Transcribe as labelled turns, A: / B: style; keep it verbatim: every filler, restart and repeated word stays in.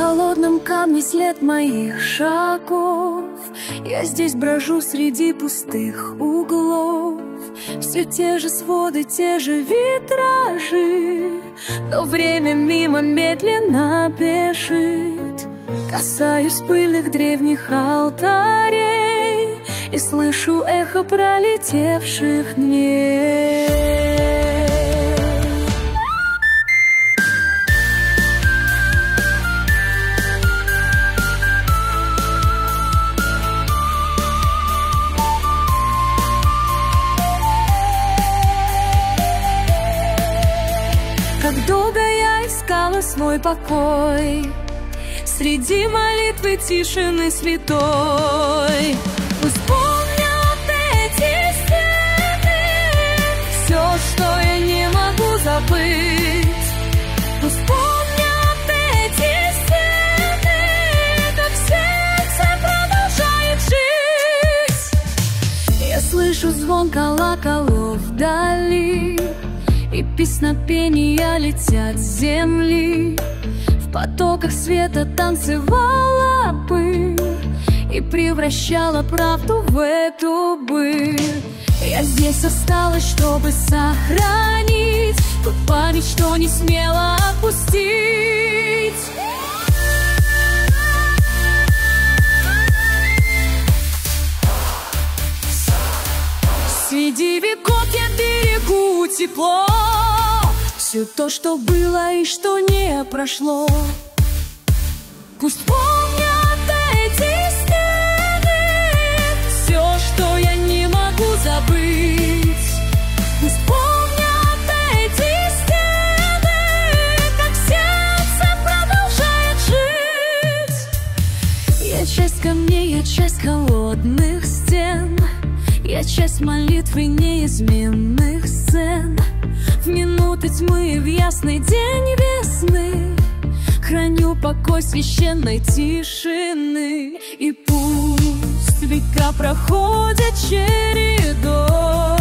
A: холодном камне след моих шагов. Я здесь брожу среди пустых углов. Все те же своды, те же витражи, но время мимо медленно бежит. Касаюсь пыльных древних алтарей и слышу эхо пролетевших дней. Как долго я искала свой покой среди молитвы тишины святой. Пусть помнят эти стены все, что я не могу забыть. Пусть помнят эти стены, как сердце продолжает жить. Я слышу звон колоколов вдали, и песнопения летят с земли. В потоках света танцевала пыль и превращала правду в эту быль. Я здесь осталась, чтобы сохранить ту память, что не смела отпустить. Среди веков я берегу тепло, все то, что было и что не прошло. Пусть помнят эти стены все, что я не могу забыть. Пусть помнят эти стены, как сердце продолжает жить. Я часть камней, я часть холодных стен, я часть молитвы неизменных сцен. В минуты тьмы, в ясный день весны храню покой священной тишины. И пусть века проходят чередой,